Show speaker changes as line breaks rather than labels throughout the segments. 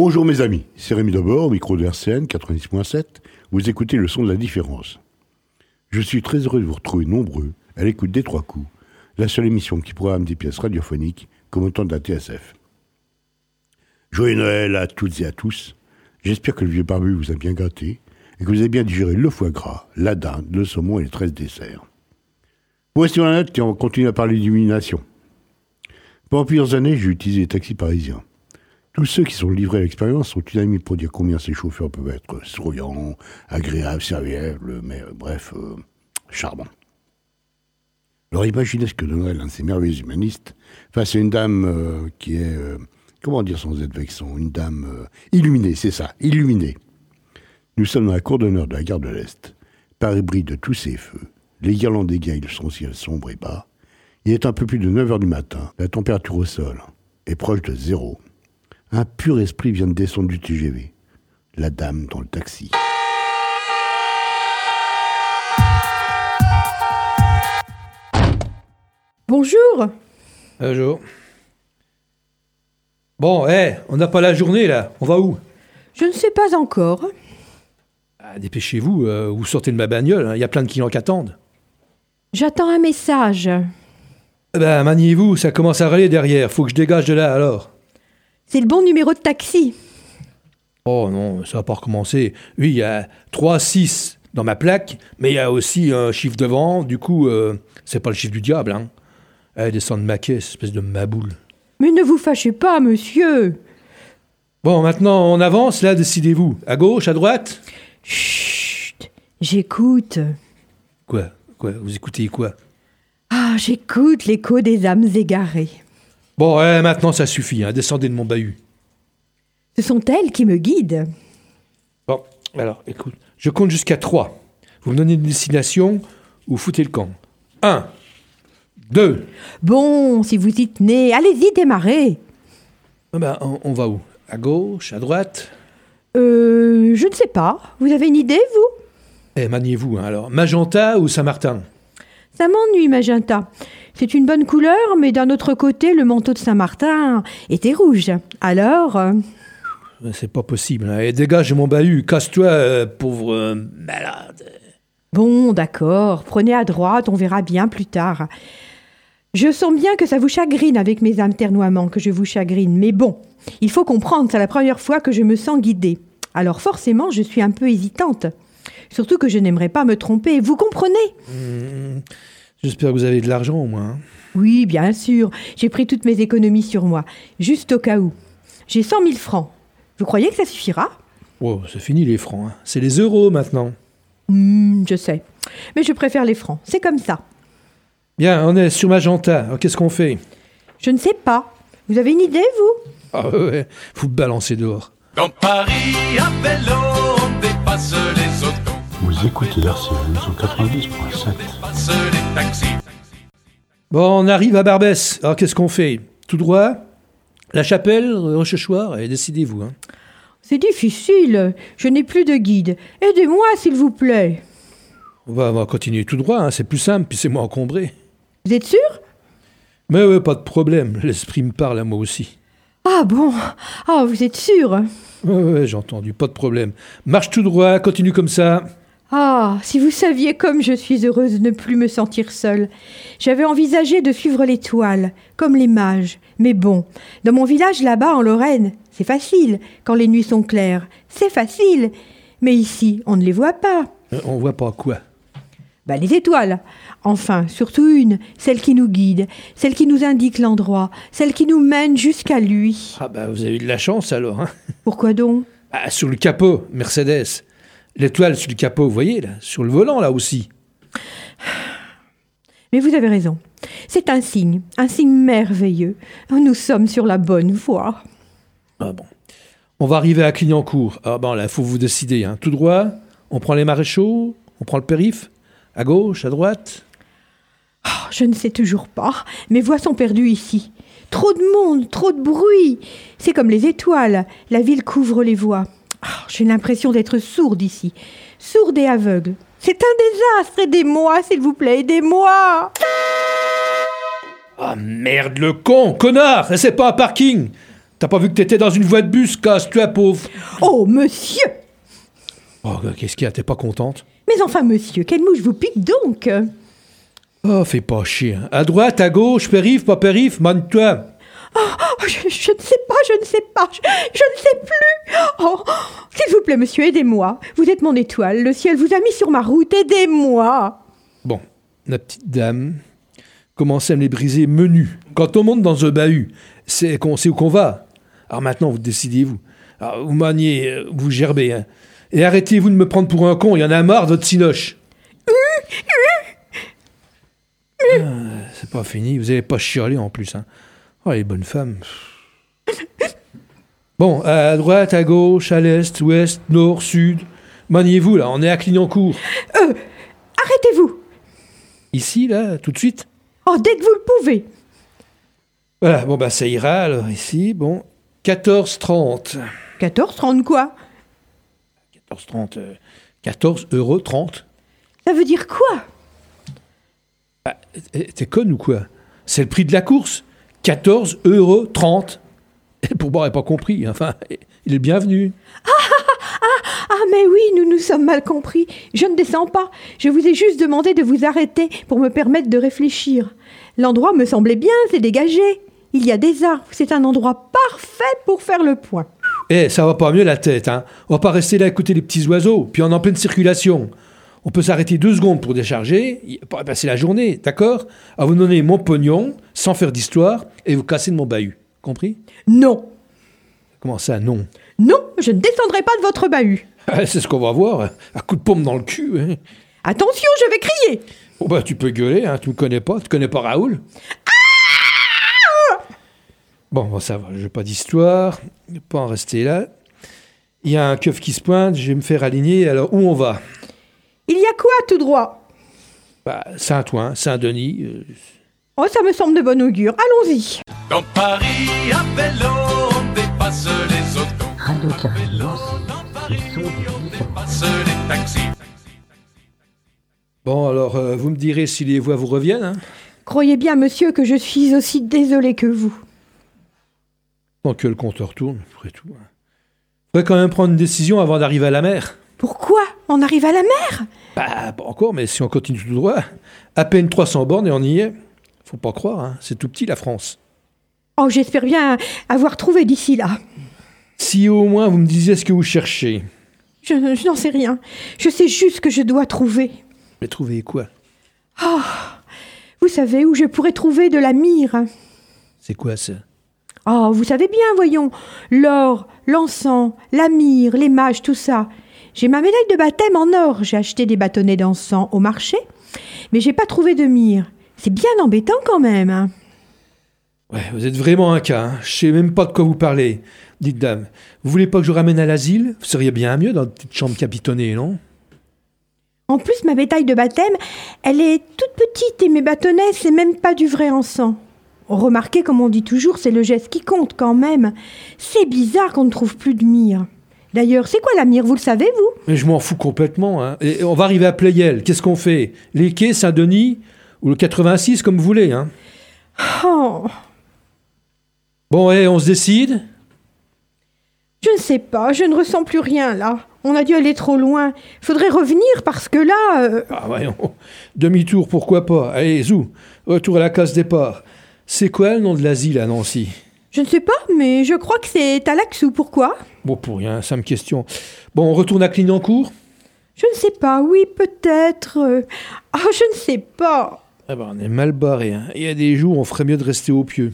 Bonjour mes amis, c'est Rémi Debord, micro de RCN 90.7. Vous écoutez le son de la différence. Je suis très heureux de vous retrouver nombreux à l'écoute des Trois Coups, la seule émission qui programme des pièces radiophoniques comme autant de la TSF. Joyeux Noël à toutes et à tous. J'espère que le vieux barbu vous a bien gâté et que vous avez bien digéré le foie gras, la dinde, le saumon et les 13 desserts. Pour rester dans la note, on continue à parler d'illumination. Pendant plusieurs années, j'ai utilisé les taxis parisiens. Tous ceux qui sont livrés à l'expérience sont unanimes pour dire combien ces chauffeurs peuvent être souriants, agréables, serviables, mais charmants. Alors imaginez ce que donnerait l'un de ces merveilleux humanistes face à une dame qui est, comment dire sans être vexant, une dame illuminée, c'est ça, illuminée. Nous sommes dans la cour d'honneur de la gare de l'Est. Paris brille de tous ses feux. Les guirlandes égayent son ciel sombre et bas. Il est un peu plus de 9h du matin. La température au sol est proche de 0. Un pur esprit vient de descendre du TGV. La dame dans le taxi.
Bonjour.
Bonjour. Bon, on n'a pas la journée là. On va où?
Je ne sais pas encore.
Dépêchez-vous, vous sortez de ma bagnole. Il y a plein de clients qui attendent.
J'attends un message.
Maniez-vous, ça commence à râler derrière. Faut que je dégage de là alors.
C'est le bon numéro de taxi.
Oh non, ça va pas recommencer. Oui, il y a 3-6 dans ma plaque, mais il y a aussi un chiffre devant. Du coup, c'est pas le chiffre du diable, hein. Descends de ma caisse, espèce de maboule.
Mais ne vous fâchez pas, monsieur.
Bon, maintenant, on avance, là, décidez-vous. À gauche, à droite?
Chut, j'écoute.
Quoi? Vous écoutez quoi?
Ah, j'écoute l'écho des âmes égarées.
Bon, maintenant, ça suffit, hein. Descendez de mon bahut.
Ce sont elles qui me guident.
Bon, alors, écoute, je compte jusqu'à 3. Vous me donnez une destination, ou foutez le camp. 1, 2.
Bon, si vous y tenez, allez-y, démarrez.
On va où? À gauche, à droite?
Je ne sais pas. Vous avez une idée, vous?
Maniez-vous, hein, alors. Magenta ou Saint-Martin?
Ça m'ennuie, magenta. C'est une bonne couleur, mais d'un autre côté, le manteau de Saint-Martin était rouge. Alors...
C'est pas possible. Hein. Dégage de mon bahut. Casse-toi, pauvre malade.
Bon, d'accord. Prenez à droite, on verra bien plus tard. Je sens bien que ça vous chagrine avec mes atermoiements, que je vous chagrine. Mais bon, il faut comprendre, c'est la première fois que je me sens guidée. Alors forcément, je suis un peu hésitante. Surtout que je n'aimerais pas me tromper. Vous comprenez?
J'espère que vous avez de l'argent au moins. Hein.
Oui, bien sûr. J'ai pris toutes mes économies sur moi, juste au cas où. J'ai 100 000 francs. Vous croyez que ça suffira?
Oh, c'est fini les francs. Hein. C'est les euros maintenant.
Je sais. Mais je préfère les francs. C'est comme ça.
Bien, on est sur Magenta. Alors, qu'est-ce qu'on fait?
Je ne sais pas. Vous avez une idée, vous?
Ah ouais, vous balancez dehors.
Dans Paris, à vélo, on dépasse les autos.
Vous écoutez RCN sur 90.7.
Dépasse les taxis.
Bon, on arrive à Barbès. Alors, qu'est-ce qu'on fait? Tout droit? La Chapelle, Rochechouart? Et décidez-vous. Hein.
C'est difficile. Je n'ai plus de guide. Aidez-moi, s'il vous plaît.
On va continuer tout droit. Hein. C'est plus simple, puis c'est moins encombré.
Vous êtes sûr?
Mais ouais, pas de problème. L'esprit me parle à moi aussi.
Ah bon? Ah, vous êtes sûr?
Ouais, j'ai entendu. Pas de problème. Marche tout droit, continue comme ça.
Ah, si vous saviez comme je suis heureuse de ne plus me sentir seule. J'avais envisagé de suivre l'étoile, comme les mages. Mais bon, dans mon village là-bas en Lorraine, c'est facile, quand les nuits sont claires. C'est facile. Mais ici, on ne les voit pas.
On voit pas quoi?
Les étoiles. Enfin, surtout une, celle qui nous guide, celle qui nous indique l'endroit, celle qui nous mène jusqu'à lui.
Ah vous avez eu de la chance alors. Hein.
Pourquoi donc?
Sur le capot, Mercedes. L'étoile sur le capot, vous voyez, là, sur le volant, là aussi.
Mais vous avez raison. C'est un signe merveilleux. Nous sommes sur la bonne voie.
Ah bon. On va arriver à Clignancourt. Ah bon, là, il faut vous décider. Hein. Tout droit, on prend les maréchaux, on prend le périph', à gauche, à droite.
Oh, je ne sais toujours pas. Mes voix sont perdues ici. Trop de monde, trop de bruit. C'est comme les étoiles. La ville couvre les voix. Oh, j'ai l'impression d'être sourde ici. Sourde et aveugle. C'est un désastre. Aidez-moi, s'il vous plaît, aidez-moi.
Ah merde, le con, connard, c'est pas un parking. T'as pas vu que t'étais dans une voie de bus? Casse-toi, pauvre.
Oh, monsieur!
Oh, qu'est-ce qu'il y a? T'es pas contente?
Mais enfin, monsieur, quelle mouche vous pique donc?
Oh, fais pas chier. Hein. À droite, à gauche, périph', pas périph', mane-toi.
Oh, je ne sais pas, je ne sais plus. Oh, s'il vous plaît, monsieur, aidez-moi. Vous êtes mon étoile, le ciel vous a mis sur ma route, aidez-moi.
Bon, la petite dame commencez à me les briser menus. Quand on monte dans un bahut, c'est qu'on sait où qu'on va. Alors maintenant, vous décidez-vous. Alors, vous maniez, vous gerbez. Hein. Et arrêtez-vous de me prendre pour un con, il y en a marre de votre cinoche. C'est pas fini, vous n'allez pas chialer en plus. Hein. Oh, les bonnes femmes. Bon, à droite, à gauche, à l'est, ouest, nord, sud. Maniez-vous, là, on est à Clignancourt.
Arrêtez-vous.
Ici, là, tout de suite?
Oh, dès que vous le pouvez.
Voilà, bon, bah ça ira, alors ici, bon. 14,30.
14,30 quoi?
14,30. 14,30 €.
Ça veut dire quoi?
Ah, t'es conne ou quoi? C'est le prix de la course. 14,30 €. Pour moi, il n'a pas compris. Enfin, il est bienvenu.
Ah, mais oui, nous nous sommes mal compris. Je ne descends pas. Je vous ai juste demandé de vous arrêter pour me permettre de réfléchir. L'endroit me semblait bien, c'est dégagé. Il y a des arbres. C'est un endroit parfait pour faire le point.
Ça va pas mieux la tête, hein. On va pas rester là à écouter les petits oiseaux, puis on est en pleine circulation. On peut s'arrêter 2 secondes pour décharger, pour passer la journée, d'accord? À vous donner mon pognon, sans faire d'histoire, et vous casser de mon bahut. Compris?
Non.
Comment ça, non?
Non, je ne descendrai pas de votre bahut.
C'est ce qu'on va voir, un coup de paume dans le cul. Hein.
Attention, je vais crier.
Bon bah tu peux gueuler, hein, tu me connais pas, tu connais pas Raoul? Bon, ça va, je veux pas d'histoire, je vais pas en rester là. Il y a un keuf qui se pointe, je vais me faire aligner, alors où on va?
Il y a quoi tout droit?
Bah, Saint-Ouen, Saint-Denis.
Oh, ça me semble de bon augure. Allons-y.
Dans Paris, à vélo, on dépasse les autos.
Radio
À vélo, dans Paris, on dépasse les taxis.
Bon, alors, vous me direz si les voix vous reviennent, hein?
Croyez bien, monsieur, que je suis aussi désolée que vous.
Tant que le compteur tourne, après tout. Hein. Faudrait quand même prendre une décision avant d'arriver à la mer.
Pourquoi? On arrive à la mer?
Bah, pas encore, mais si on continue tout droit, à peine 300 bornes et on y est. Faut pas croire, hein, c'est tout petit la France.
Oh, j'espère bien avoir trouvé d'ici là.
Si au moins vous me disiez ce que vous cherchez.
Je n'en sais rien. Je sais juste que je dois trouver.
Mais trouver quoi?
Oh, vous savez où je pourrais trouver de la myrrhe?
C'est quoi ça?
Oh, vous savez bien, voyons. L'or, l'encens, la myrrhe, les mages, tout ça. J'ai ma médaille de baptême en or. J'ai acheté des bâtonnets d'encens au marché, mais j'ai pas trouvé de myrrhe. C'est bien embêtant quand même. Hein.
Ouais, vous êtes vraiment un cas. Hein. Je sais même pas de quoi vous parlez. Dites dame, vous voulez pas que je vous ramène à l'asile? Vous seriez bien mieux dans une petite chambre capitonnée, non?
En plus, ma médaille de baptême, elle est toute petite et mes bâtonnets, c'est même pas du vrai encens. Remarquez, comme on dit toujours, c'est le geste qui compte quand même. C'est bizarre qu'on ne trouve plus de myrrhe. D'ailleurs, c'est quoi la myrrhe, vous le savez, vous?
Mais je m'en fous complètement. Hein. Et on va arriver à Pleyel. Qu'est-ce qu'on fait? Les quais, Saint-Denis ou le 86, comme vous voulez. Hein.
Oh,
Bon, on se décide?
je ne sais pas, je ne ressens plus rien là. On a dû aller trop loin. Faudrait revenir parce que là...
Ah voyons, demi-tour, pourquoi pas. Allez, zou, retour à la case départ. C'est quoi le nom de l'asile à Nancy?
Je ne sais pas, mais je crois que c'est à Laxou. Pourquoi?
Bon, pour rien, ça me questionne. Bon, on retourne à Clignancourt?
Je ne sais pas, oui, peut-être. Ah, je ne sais pas.
Ah ben, on est mal barré. Hein. Il y a des jours, on ferait mieux de rester au pieu.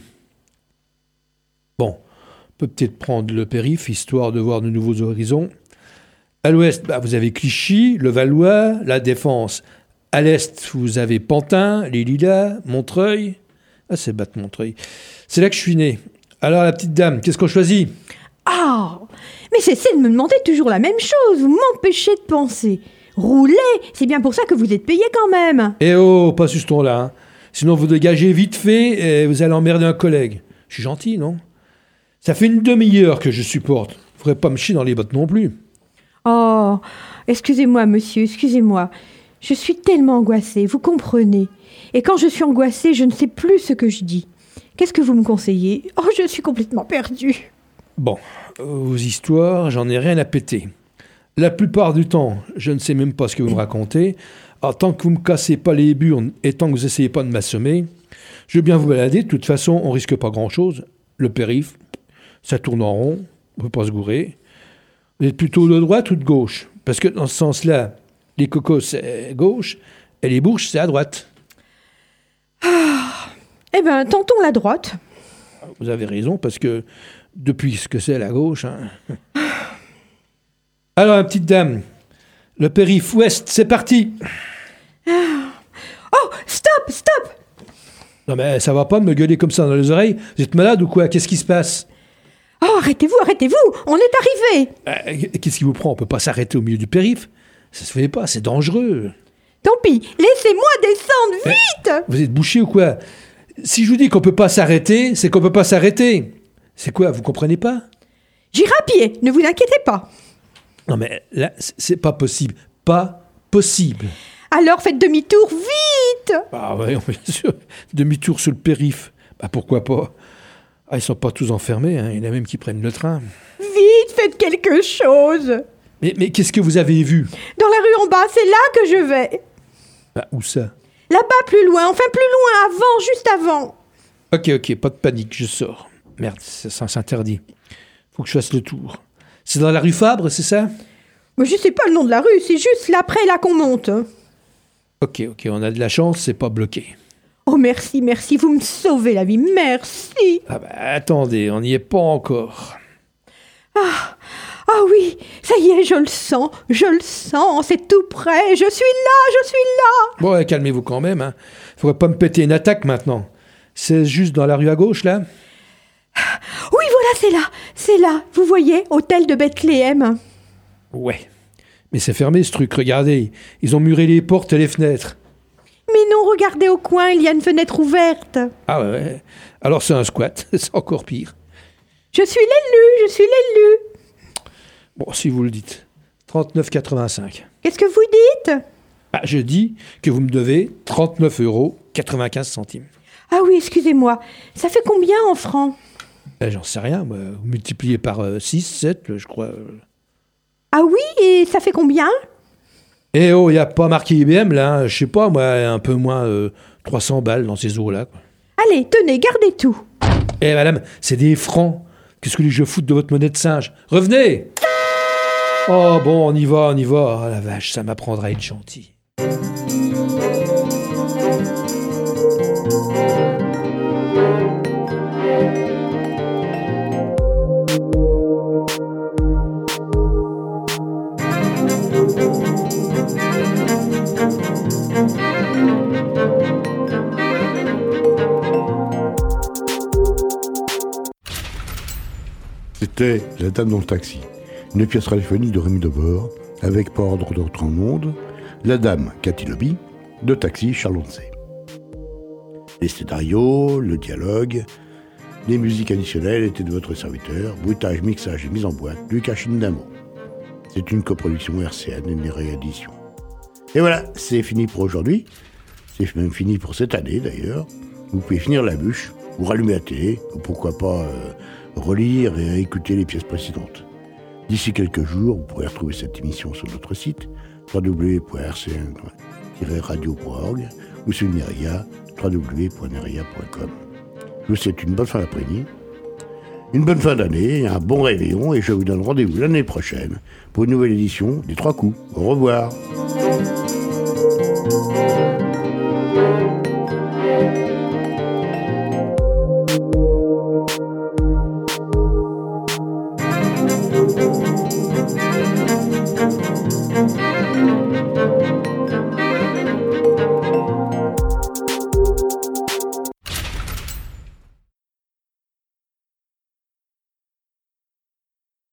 Bon, on peut peut-être prendre le périph', histoire de voir de nouveaux horizons. À l'ouest, vous avez Clichy, le Valois, la Défense. À l'est, vous avez Pantin, les Lilas, Montreuil. Ah, c'est Batte Montreuil. C'est là que je suis né. Alors, la petite dame, qu'est-ce qu'on choisit?
Ah, mais cessez de me demander toujours la même chose. Vous m'empêchez de penser. Rouler, c'est bien pour ça que vous êtes payé quand même.
Eh oh, pas sur ce ton-là. Hein. Sinon, vous dégagez vite fait et vous allez emmerder un collègue. Je suis gentil, non? Ça fait une demi-heure que je supporte. Vous ne ferez pas me chier dans les bottes non plus.
Oh, excusez-moi, monsieur, excusez-moi. Je suis tellement angoissée, vous comprenez. Et quand je suis angoissée, je ne sais plus ce que je dis. Qu'est-ce que vous me conseillez? Oh, je suis complètement perdue.
Bon, aux histoires, j'en ai rien à péter. La plupart du temps, je ne sais même pas ce que vous me racontez. Alors, tant que vous ne me cassez pas les burnes et tant que vous n'essayez pas de m'assommer, je veux bien vous balader. De toute façon, on risque pas grand-chose. Le périph', ça tourne en rond, on ne peut pas se gourer. Vous êtes plutôt de droite ou de gauche? Parce que dans ce sens-là, les cocos, c'est gauche, et les bourges, c'est à droite.
Eh ben, tentons la droite.
Vous avez raison, parce que depuis ce que c'est la gauche... Hein. Alors, ma petite dame, le périph' ouest, c'est parti.
Oh, stop!
Non mais ça va pas de me gueuler comme ça dans les oreilles. Vous êtes malade ou quoi? Qu'est-ce qui se passe?
Oh, arrêtez-vous, on est arrivé.
Qu'est-ce qui vous prend? On peut pas s'arrêter au milieu du périph'. Ça se fait pas, c'est dangereux.
Tant pis, laissez-moi descendre, vite.
Vous êtes bouché ou quoi? Si je vous dis qu'on peut pas s'arrêter, c'est qu'on peut pas s'arrêter. C'est quoi, vous comprenez pas?
J'irai à pied, ne vous inquiétez pas.
Non mais là, c'est pas possible. Pas possible.
Alors faites demi-tour, vite.
Ah ouais, bien sûr. Demi-tour sur le périph'. Bah pourquoi pas? Ah, ils sont pas tous enfermés, hein. Il y en a même qui prennent le train.
Vite, faites quelque chose.
Mais qu'est-ce que vous avez vu?
Dans la rue en bas, c'est là que je vais.
Bah où ça?
Là-bas, plus loin, juste avant.
Ok, pas de panique, je sors. Merde, ça s'interdit. Faut que je fasse le tour. C'est dans la rue Fabre, c'est ça?
Mais je sais pas le nom de la rue, c'est juste là qu'on monte.
Ok, on a de la chance, c'est pas bloqué.
Oh merci, vous me sauvez la vie, merci.
Ah bah attendez, on n'y est pas encore.
Ah oui, ça y est, je le sens, c'est tout près, je suis là.
Bon, ouais, calmez-vous quand même, hein. Faudrait pas me péter une attaque maintenant. C'est juste dans la rue à gauche, là?
Oui, voilà, c'est là, vous voyez, hôtel de Bethléem.
Ouais, mais c'est fermé ce truc, regardez. Ils ont muré les portes et les fenêtres.
Mais non, regardez au coin, il y a une fenêtre ouverte.
Ah ouais, alors c'est un squat, c'est encore pire.
Je suis l'élu.
Bon, si vous le dites. 39,85.
Qu'est-ce que vous dites?
Bah, je dis que vous me devez 39,95 €.
Ah oui, excusez-moi. Ça fait combien en francs?
J'en sais rien, moi. Vous multipliez par 6, 7, je crois.
Ah oui, et ça fait combien?
Eh oh, il n'y a pas marqué IBM, là. Hein. Je sais pas, moi, un peu moins 300 balles dans ces eaux-là. Quoi.
Allez, tenez, gardez tout.
Eh madame, c'est des francs. Qu'est-ce que je fous de votre monnaie de singe? Revenez! Oh bon, on y va. Oh la vache, ça m'apprendra à être gentil.
C'était La Dame dans le taxi, une pièce radiophonique de Rémi Debord, avec par ordre d'autre en monde, La Dame, Cathy Lobby, de Taxi, Charles Oncé. Les scénarios, le dialogue, les musiques additionnelles étaient de votre serviteur, bruitage, mixage et mise en boîte, Lucas Chindamo. C'est une coproduction RCN et une réédition. Et voilà, c'est fini pour aujourd'hui. C'est même fini pour cette année d'ailleurs. Vous pouvez finir la bûche, ou rallumer la télé, ou pourquoi pas relire et écouter les pièces précédentes. D'ici quelques jours, vous pourrez retrouver cette émission sur notre site www.rcn-radio.org ou sur Neria, www.neria.com. Je vous souhaite une bonne fin d'après-midi, une bonne fin d'année, un bon réveillon et je vous donne rendez-vous l'année prochaine pour une nouvelle édition des 3 coups. Au revoir.